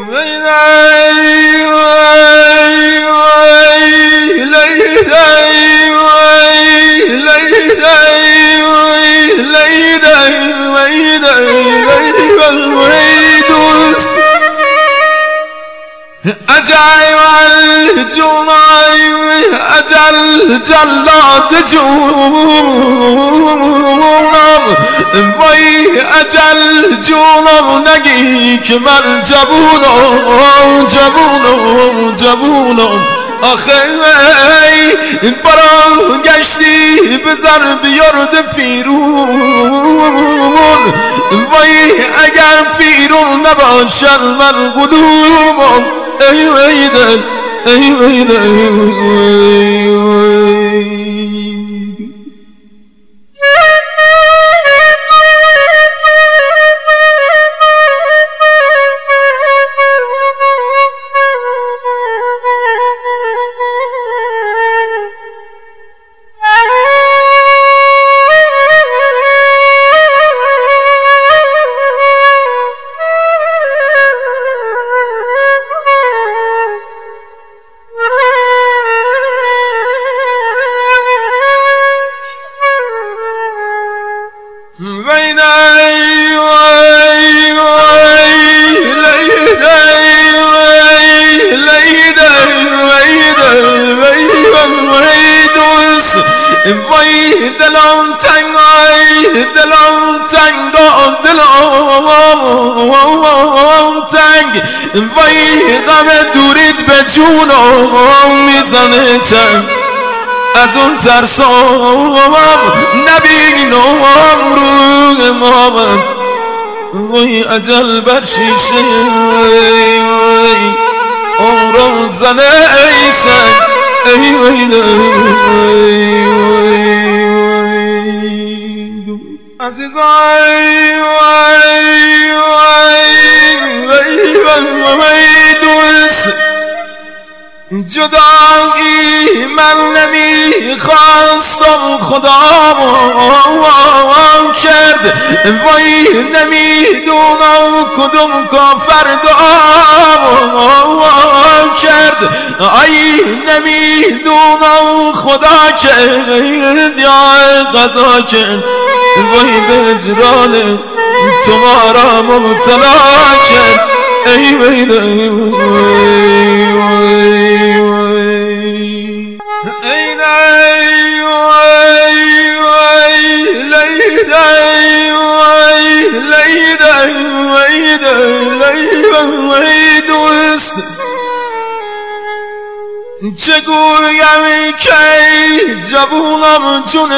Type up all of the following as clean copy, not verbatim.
اجل والجمعي اجل جلاد جونم وای اجل جونم نگی که من جوونم آخه ای برا گشتی بزر بیارد پیرون وای اگر پیرون نباشد من قلوبم ای ویدن ای وای دلم تنگ وای غم دورید به جونم میزنه چنگ از اون ترسام نبینم روی مامن وای اجل بر شیشه عمرم زنه ای سنگ ای عزیزای دوست جدایی من نمیخواستم خدا کرد وای نمیدونم کدوم کافر دعا کرد ای نمیدونم خدا کرد یا قضا کرد وای به جران تو ما را مبتلا کرد ای دوست چگویم که جوونم جون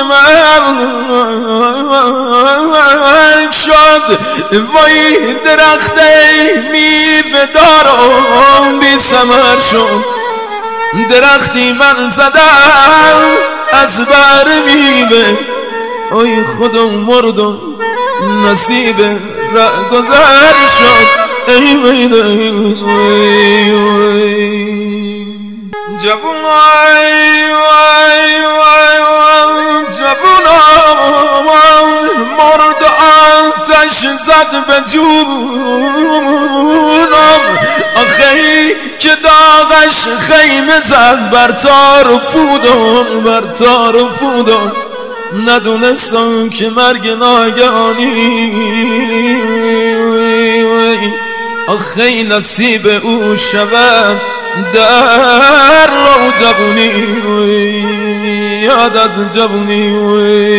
من شد وای درخت میوه دارم بی ثمر شد درختی من زدم از بر میوه ای خودم مردم نصیب را گذر شد ای جوونم مرد آتش زد به جونم آخه که داغش خیمه زد بر تار و پودم ندونستم که مرگ ناگهانی آخه نصیب او شود در جوونی یاد از جوونی